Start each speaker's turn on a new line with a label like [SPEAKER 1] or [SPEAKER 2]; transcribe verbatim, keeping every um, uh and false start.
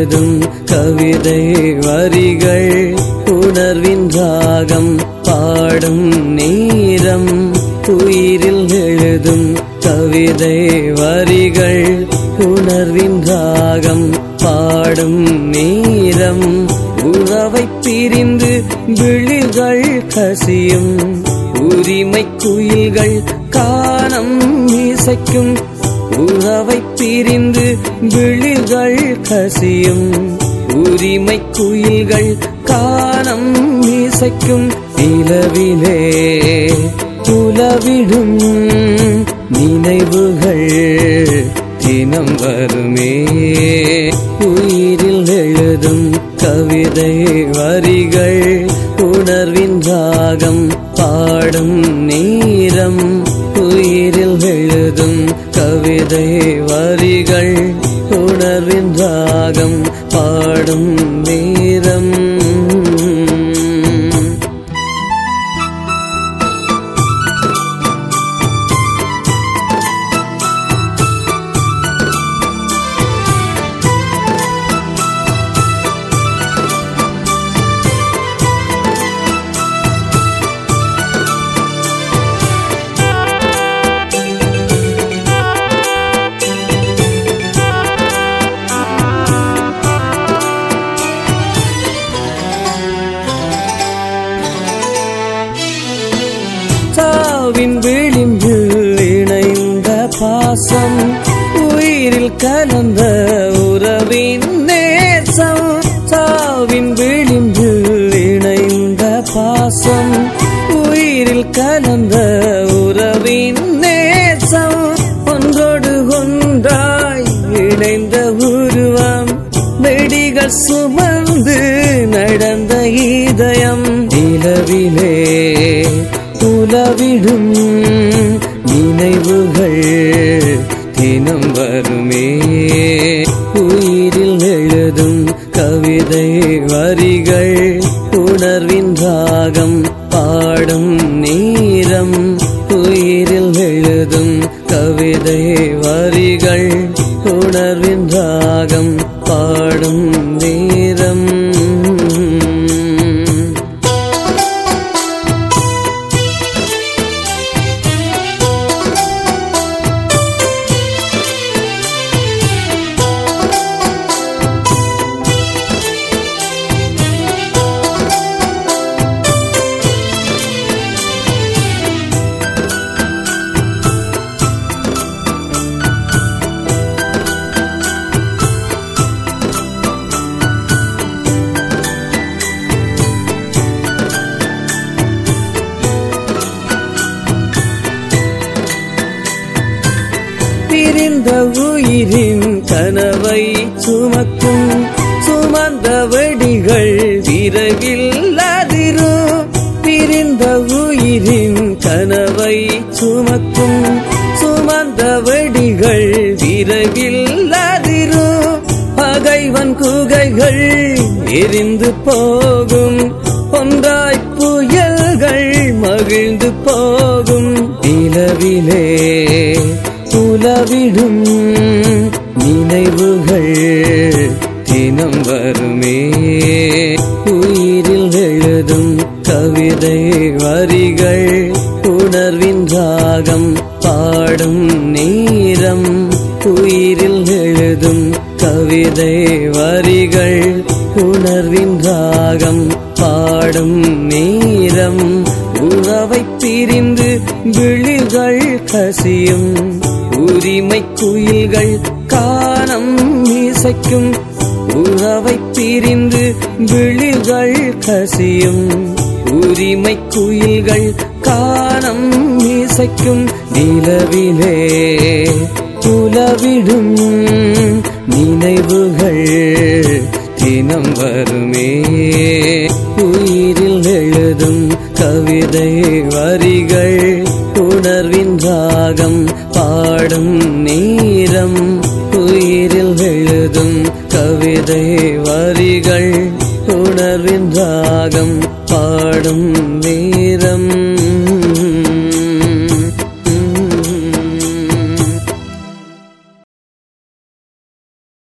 [SPEAKER 1] எழுதும் கவிதை வரிகள் உணர்வின் ராகம் பாடும் நேரம். உயிரில் எழுதும் கவிதை வரிகள் உணர்வின் ராகம் பாடும் நேரம். உறவை பிரிந்து விழிகள் கசியும் உரிமை குயில்கள் கானம் இசைக்கும். உறவை பிரிந்து விழிகள் கசியும் உரிமை குயில்கள் கானம் இசைக்கும். நிலவிலே உலவிடும் நினைவுகள் தினம் வருமே. உயிரில் எழுதும் கவிதை வரிகள் உணர்வின் ராகம் பாடும் நேரம். உயிரில் எழுதும் கவிதை வரிகள் உணர்வின் ராகம் பாடும் நேரம். சாவின் விளிம்பில் இணைந்த பாசம் உயிரில் கலந்த உறவின் நேசம். சாவின் விளிம்பில் இணைந்த பாசம் உயிரில் கலந்த உறவின் நேசம். ஒன்றோடு ஒன்றாய் இணைந்த உருவம் வெடிகள் சுமந்து நடந்த இதயம். நிலவிலே உலவிடும் நினைவுகள் தினம் வருமே. உயிரில் எழுதும் கவிதை வரிகள் உணர்வின் ராகம் பாடும் நேரம். உயிரில் எழுதும் கவிதை வரிகள் உணர்வின் ராகம் பாடும் நேரம். பிரிந்த உயிரின் கனவை சுமக்கும் சுமந்த வெடிகள் விரைவில் அதிரும். பிரிந்த உயிரின் கனவை சுமக்கும் சுமந்த வெடிகள் விரைவில் அதிரும். பகைவன் குகைகள் எரிந்து போகும் ஒன்றாய் புயல்கள் மகிழ்ந்து போகும். நிலவிலே உலவிடும் நினைவுகள் தினம் வருமே. உயிரில் எழுதும் கவிதை வரிகள் உணர்வின் ராகம் பாடும் நேரம். உயிரில் எழுதும் கவிதை வரிகள் உணர்வின் ராகம் பாடும் நேரம். உறவை பிரிந்து விழிகள் கசியும் உரிமை குயில்கள் கானம் இசைக்கும். உறவை பிரிந்து விழிகள் கசியும் உரிமை குயில்கள் கானம் இசைக்கும். நிலவிலே உலவிடும் நினைவுகள் தினம் வருமே. உயிரில் எழுதும் கவிதை வரிகள் உணர்வின் ராகம் பாடும் நேரம். உயிரில் எழுதும் கவிதை வரிகள் உணர்வின் ராகம் பாடும் நேரம்.